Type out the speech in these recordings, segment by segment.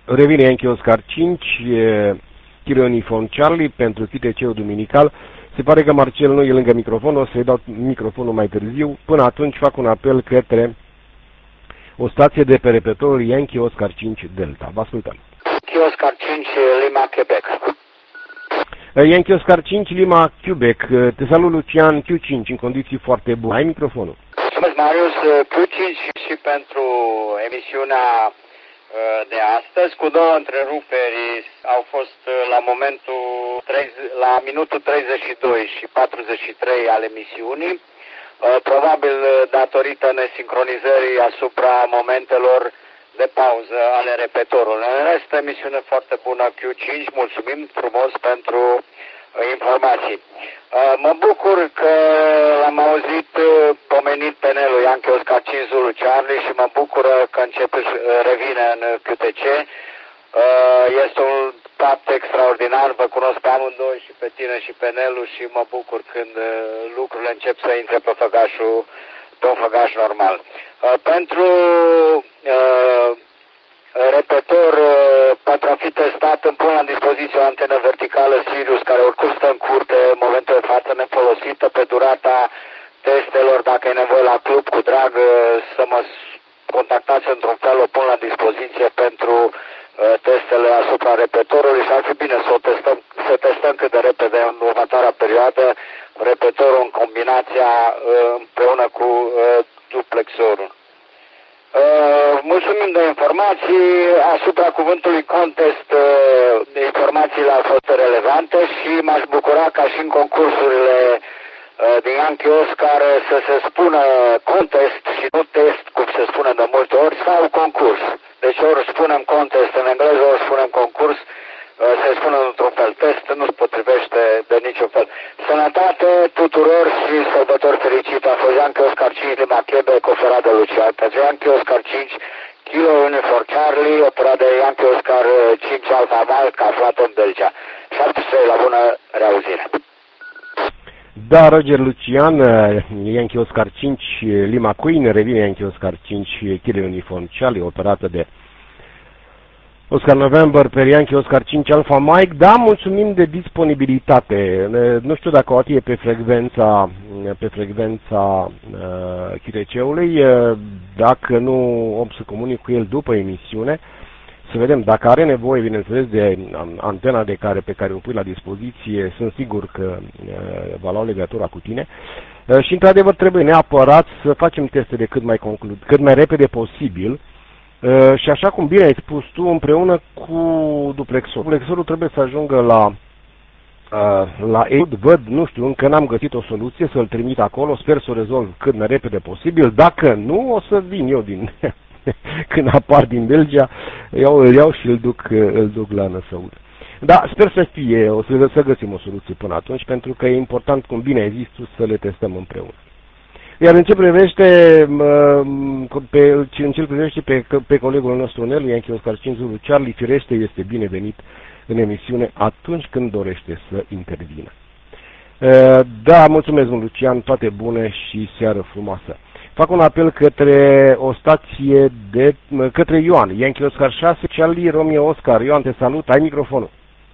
Revine Yankee Oscar 5, Kilo Uniform Charlie pentru QTC-ul duminical. Se pare că Marcel nu e lângă microfon, o să-i dau microfonul mai târziu. Până atunci fac un apel către o stație de pe repetorul Yankee Oscar 5 Delta. Vă ascultăm. Yankee Oscar 5 Lima, Quebec. Yankee Oscar 5 Lima, Quebec. Te salut, Lucian, Q5 în condiții foarte bune. Ai microfonul. Mulțumesc, Marius. Q5 și pentru emisiunea de astăzi, cu două întreruperi. Au fost la minutul 32 și 43 al emisiunii, probabil datorită nesincronizării asupra momentelor de pauză ale repetorului. În rest, emisiune foarte bună Q5, mulțumim frumos pentru informații. Mă bucur că am auzit pomenit penelul Yankee Oscar 5 Zulu Charlie și mă bucur că începe să revine în QTC. Este un fapt extraordinar, vă cunosc pe amândoi, și pe tine și pe Nelu, și mă bucur când lucrurile încep să intre pe un făgaș normal. Pentru repetor, pentru a fi testat, îmi pun la dispoziție o antenă verticală Sirius, care oricum stă în curte în momentul de față, nefolosită pe durata testelor. Dacă e nevoie la club, cu drag să mă contactați într-un fel, o pun la dispoziție pentru testele asupra repetorului și ar fi bine să testăm cât de repede în următoarea perioadă repetorul în combinația împreună cu duplexorul. Mulțumim de informații. Asupra cuvântului contest, informațiile au fost relevante și m-aș bucura ca și în concursurile din Yankee Oscar să se spună contest și nu test, cum se spune de multe ori, sau concurs. Deci ori spunem contest în engleză, ori spunem concurs, se spune într-un fel. Test nu se potrivește de niciun fel. Sănătate tuturor și sărbători fericite. A fost Yankee Oscar 5 Lima, Quebec, oferat de Lucian. Pentru Yankee Oscar 5 Kilo Uniform Charlie, operat de Yankee Oscar 5 Alpha Mike, aflat în Belgia. 73, la bună reauzire. Da, Roger Lucian, Yankee Oscar 5 Lima Queen, revine Yankee Oscar 5 Kilo Uniform Charlie, operată de Oscar November pe Yankee Oscar 5 Alpha Mike. Da, mulțumim de disponibilitate. Nu știu dacă o e pe frecvența QTC-ului. Dacă nu, om să comunic cu el după emisiune. Să vedem dacă are nevoie, bineînțeles, de antena pe care o pui la dispoziție. Sunt sigur că va lua legătura cu tine. Și, într-adevăr, trebuie neapărat să facem testele cât mai repede posibil. Și așa cum bine ai spus tu, împreună cu duplexorul. Duplexorul trebuie să ajungă la EUD, văd, nu știu, încă n-am găsit o soluție să-l trimit acolo, sper să o rezolv cât mai repede posibil. Dacă nu, o să vin eu când apar din Belgia, îl iau și îl duc la Năsăud. Da, sper să găsim o soluție până atunci, pentru că e important, cum bine ai zis tu, să le testăm împreună. Iar în ce privește pe colegul nostru Nelu, Yankee Oscar 5 Zulu Charlie, firește, este binevenit în emisiune atunci când dorește să intervină. Da, mulțumesc, Lucian, toate bune și seară frumoasă. Fac un apel către o stație către Ioan, Yankee Oscar 6 Charlie Romeo Oscar. Ioan, te salut, ai microfonul.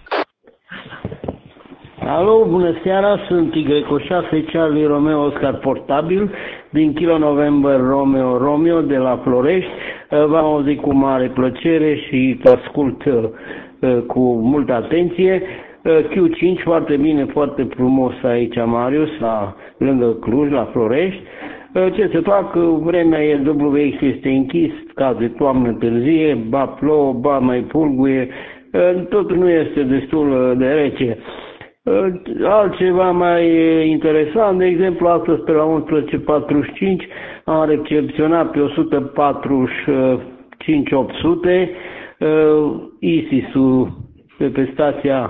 Alo, bună seara, sunt Y6 Charlie Romeo Oscar portabil din Kilo November Romeo de la Florești. V-am auzit cu mare plăcere și te ascult cu multă atenție. Q5, foarte bine, foarte frumos aici, Marius, lângă Cluj, la Florești. Ce se fac, vremea WX este închis, caz de toamnă târzie, ba plouă, ba mai pulguie, totul nu este destul de rece. Altceva mai interesant, de exemplu, astăzi pe la 11:45 am recepționat pe 145-800 ISIS-ul pe stația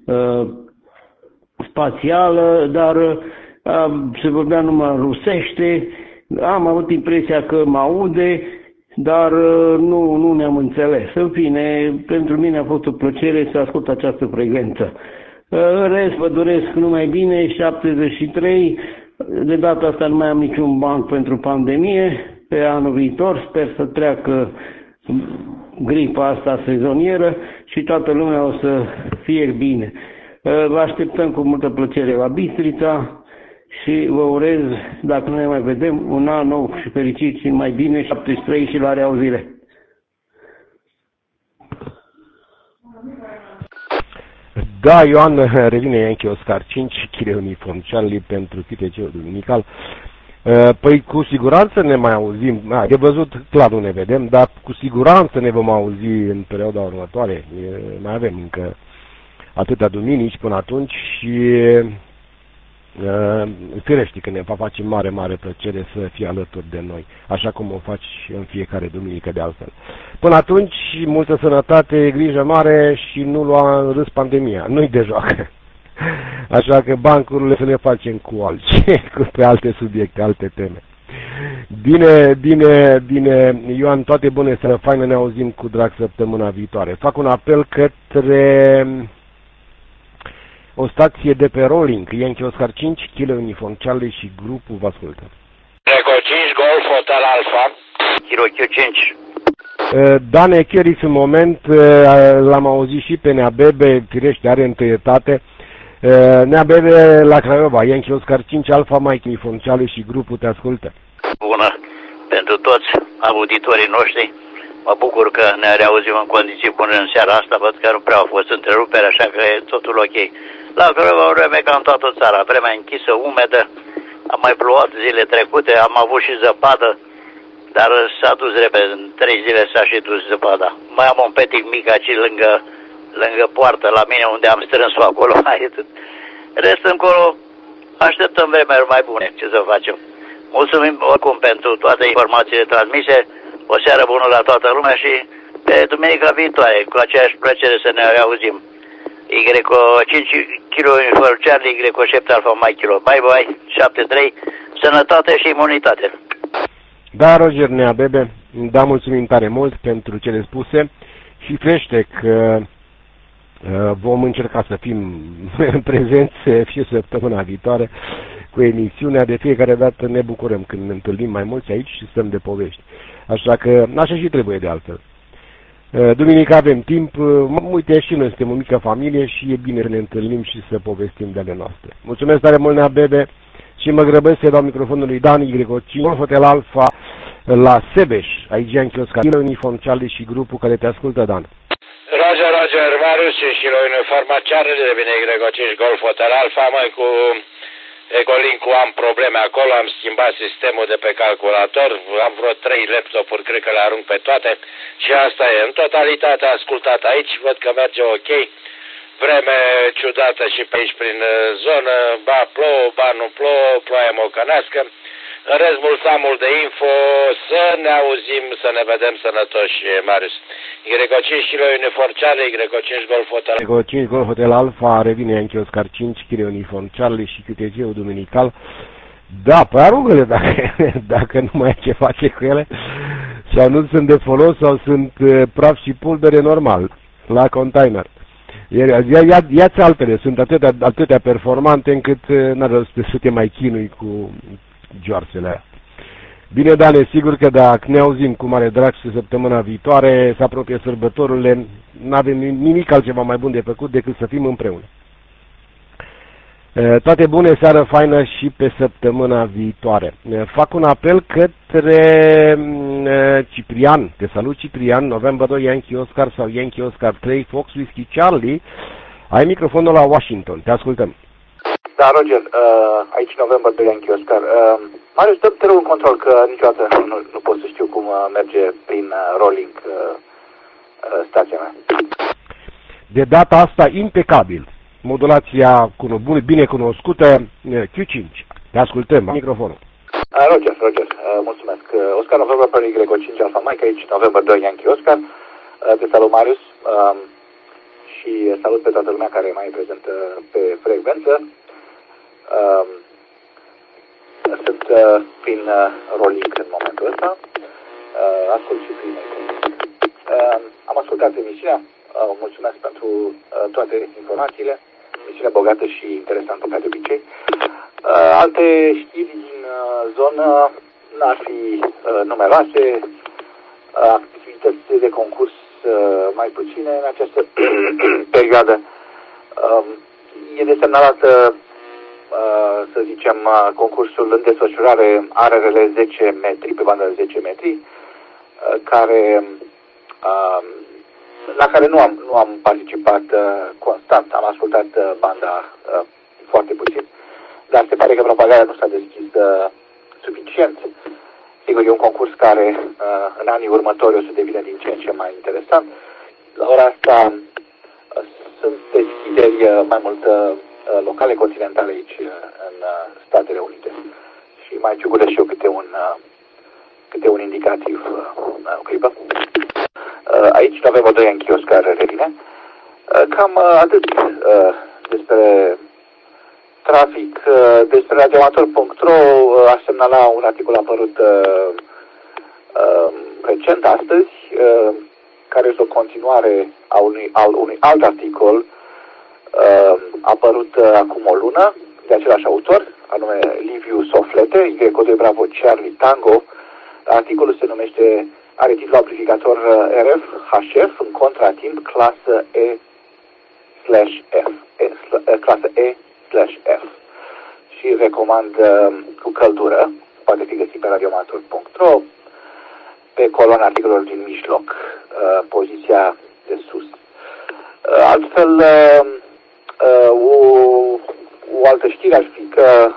spațială, dar se vorbea numai rusește, am avut impresia că mă aude, dar nu ne-am înțeles. În fine, pentru mine a fost o plăcere să ascult această frecvență. În rest, vă doresc numai bine, 73, de data asta nu mai am niciun banc pentru pandemie, pe anul viitor sper să treacă gripa asta sezonieră și toată lumea o să fie bine. Vă așteptăm cu multă plăcere la Bistrița și vă urez, dacă nu ne mai vedem, un an nou și fericit și mai bine, 73 și la reauzire. Da, Ioan, revine Yankee Oscar 5, Chile Uniform Charlie pentru QTC Duminical. Păi cu siguranță ne mai auzim, de văzut clar nu ne vedem, dar cu siguranță ne vom auzi în perioada următoare. Mai avem încă atâtea duminici până atunci și firește că ne va face mare plăcere să fie alături de noi, așa cum o faci în fiecare duminică de altfel. Până atunci, multă sănătate, grijă mare și nu lua în râs pandemia, nu-i de joacă. Așa că bancurile să le facem cu altceva, pe alte subiecte, alte teme. Bine, Ioan, toate bune, seara faină, ne auzim cu drag săptămâna viitoare. Fac un apel către o stație de pe Rolling, Yankee Oscar 5, Kilo Uniform Charlie și grupul vă ascultă. Eco 5, Golf Hotel Alpha, Kilo Q5. Dane Cherix în moment, l-am auzit și pe Neabebe, firește, are întâietate. Neabebe la Craiova, Yankee Oscar 5, Alpha Mike Uniform Charlie și grupul te ascultă. Bună pentru toți auditorii noștri. Mă bucur că ne reauzim în condiții bune în seara asta, văd că nu prea au fost întrerupere, așa că e totul ok. La Craiova vreme ca în toată țara, vremea închisă, umedă, a mai plouat zile trecute, am avut și zăpadă, dar s-a dus repede, în 3 zile s-a și dus zăpada. Mai am un petic mic aici lângă poartă la mine, unde am strâns-o acolo, rest încolo, așteptăm vremuri mai bune, ce să facem. Mulțumim oricum pentru toate informațiile transmise. O seară bună la toată lumea și pe duminica viitoare, cu aceeași plăcere să ne reauzim. Y5 Kilo Uniform Charlie, Y7 Alpha Mike Kilo. Bye bye, 73, sănătate și imunitate. Da, Roger Neabebe, da, mulțumim tare mult pentru cele spuse și crește că vom încerca să fim prezenți și săptămâna viitoare cu emisiunea. De fiecare dată ne bucurăm când ne întâlnim mai mulți aici și stăm de povești. Așa că așa și trebuie de altfel. Duminică avem timp, uite și noi suntem o mică familie și e bine să ne întâlnim și să povestim de ale noastre. Mulțumesc tare mult, Neabebe, și mă grăbesc să dau microfonul lui Dan Y5, Hotel Alpha la Sebeș, aici Yankee Oscar, Uniform Charlie și grupul care te ascultă, Dan. Roger, Marius și la Uniforma Charlie, de bine Y5 Golf Hotel Alpha, mai cu Ecolink-ul am probleme acolo, am schimbat sistemul de pe calculator, am vreo 3 laptopuri, cred că le arunc pe toate și asta e. În totalitate ascultat aici, văd că merge ok. Vreme ciudată și pe aici prin zonă, ba plouă, ba nu plouă, ploaie mocănească. În rest, mult de info, să ne auzim, să ne vedem sănătoși, Marius. Y5 Kilo Uniform Charlie, Y5 Golf Hotel. Y5 Golf Hotel Alpha, revine Yankee Oscar 5, Kilo Uniform Charlie și QTC-ul duminical. Da, pe aruncă-le dacă nu mai ai ce face cu ele, sau nu sunt de folos, sau sunt praf și pulbere normal, la container. Ia-ți altele, sunt atâtea performante încât n-ar rost să te mai chinui cu joarsele aia. Bine, Dane, sigur că dacă ne auzim cu mare drag și săptămâna viitoare, să apropie sărbătorile, n-avem nimic altceva mai bun de făcut decât să fim împreună. Toate bune, seară faină și pe săptămâna viitoare. Fac un apel către Ciprian. Te salut, Ciprian, November 2 Yankee Oscar sau Yankee Oscar 3 Fox Whiskey Charlie. Ai microfonul la Washington, te ascultăm. Da, Roger, aici November 2 Yankee Oscar. Marius, te rog în control că niciodată nu pot să știu cum merge prin rolling stația mea. De data asta impecabil. Modulația bine cunoscută, Q5. Te ascultăm, microfonul. Roger, mulțumesc. Oscar November pe Y5 Alpha Mike, aici November 2 Yankee Oscar. Te salut, Marius, și salut pe toată lumea care mai e prezentă pe frecvență. Sunt prin rolling în momentul ăsta. Ascult și prin am ascultat emisiunea. Mulțumesc pentru toate informațiile. Emisiune bogată și interesantă ca de obicei. Alte știri din zonă n-ar fi numeroase. posibilități de concurs mai puține în această perioadă. E desemnalată, să zicem, concursul în desfășurare ARRL 10 metri, pe bandă de 10 metri, la care nu am participat constant. Am ascultat banda foarte puțin, dar se pare că propagarea nu s-a deschis suficient. Sigur, e un concurs care în anii următori o să devină din ce în ce mai interesant. La ora asta sunt deschideri mai mult locale, continentale aici în Statele Unite. Și mai ciuguresc și eu câte un indicativ. O clipă. Aici November 2 în Chioscar revine. Cam atât despre trafic. Despre radioamator.ro aș semnala un articol apărut recent astăzi, care este o continuare al unui alt articol apărut acum o lună de același autor, anume Liviu Soflete, Y2 Bravo Charlie Tango. Articolul se numește, are titlul amplificator RF HF în contratimp clasă clasă E/F și recomand cu căldură, poate fi găsit pe radioamator.ro, pe coloana articolelor din mijloc, poziția de sus. Altfel, o altă știre ar fi că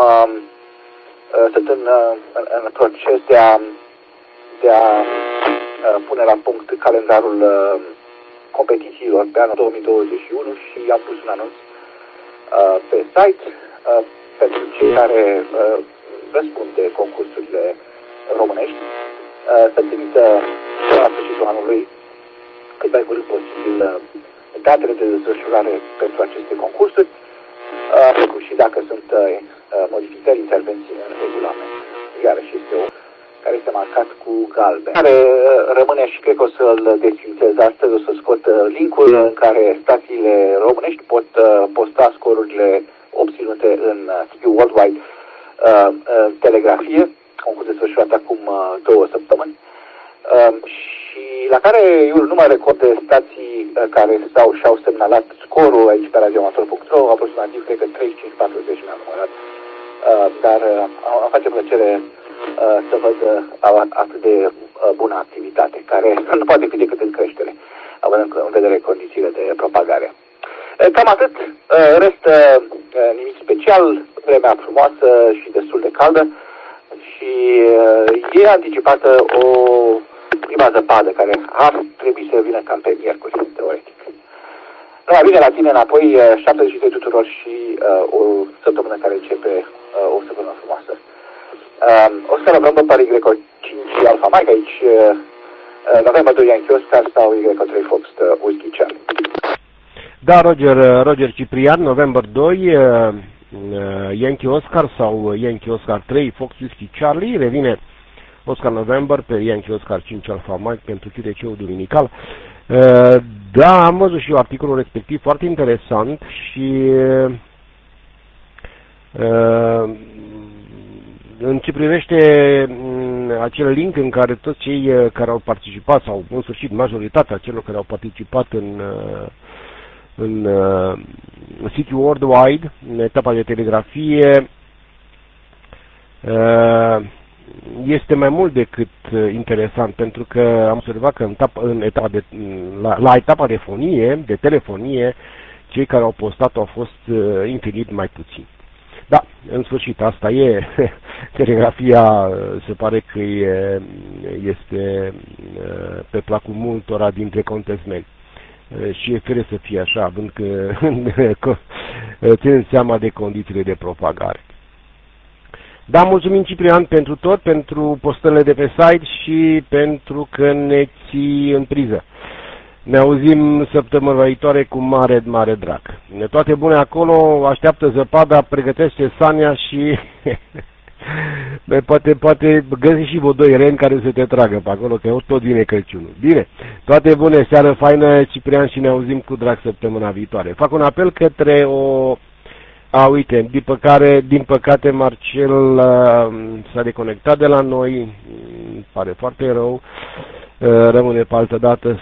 sunt în proces de a pune la punct calendarul competițiilor pe anul 2021 și am pus un anunț pe site pentru cei care răspund de concursurile românești să trimită la sfârșitul anului cât mai curând posibil datele de desfășurare pentru aceste concursuri, precum și dacă sunt modificări, intervenții în regulament. Iarăși este care este marcat cu galben. Care rămâne și cred că o să-l desfințez astăzi, o să scot link-ul în care stațiile românești pot posta scorurile obținute în TV Worldwide telegrafie, concurs desfășurat acum 2 săptămâni, și la care e un număr record de stații care și-au semnalat scorul aici pe radioamator.ro, aproximativ, cred că 35-40 mi-am numărat, dar îmi face plăcere să văd atât de bună activitate, care nu poate fi decât în creștere, având în vedere condițiile de propagare. Cam atât, restă nimic special, vremea frumoasă și destul de caldă și e anticipată o prima zăpadă care ar trebui să vină cam pe miercuri, teoretic. Numai bine la tine înapoi, 73 tuturor și o săptămână care începe o săptămână frumoasă. Oscar November Paris Greco 5 Alpha Mike, aici November 2 Yankee Oscar sau Greco 3 Fox Whisky Charlie. Da, Roger Ciprian, November 2 Yankee Oscar sau Yankee Oscar 3 Fox Whisky Charlie, revine Oscar November pe Yankee Oscar 5 Alpha Mike pentru QTC-ul duminical. Da, am văzut și eu articolul respectiv, foarte interesant și în ce privește acel link în care toți cei care au participat, sau în sfârșit majoritatea celor care au participat în City Worldwide, în etapa de telegrafie, este mai mult decât interesant, pentru că am observat că la etapa de fonie, de telefonie, cei care au postat au fost infinit mai puțini. Da, în sfârșit, asta e. Telegrafia se pare că este pe placul multora dintre contesmeni. Și e fere să fie așa, având că ținând seama de condițiile de propagare. Da, mulțumim Ciprian pentru tot, pentru postările de pe site și pentru că ne ții în priză. Ne auzim săptămâna viitoare cu mare, mare drag. Toate bune acolo, așteaptă zăpada, pregătește Sania și poate găsi și vă 2 reni care să te tragă pe acolo, că tot vine Crăciunul. Bine, toate bune, seară faină, Ciprian, și ne auzim cu drag săptămâna viitoare. Fac un apel către uite, din păcate Marcel s-a deconectat de la noi, pare foarte rău. Rămâne pe altă dată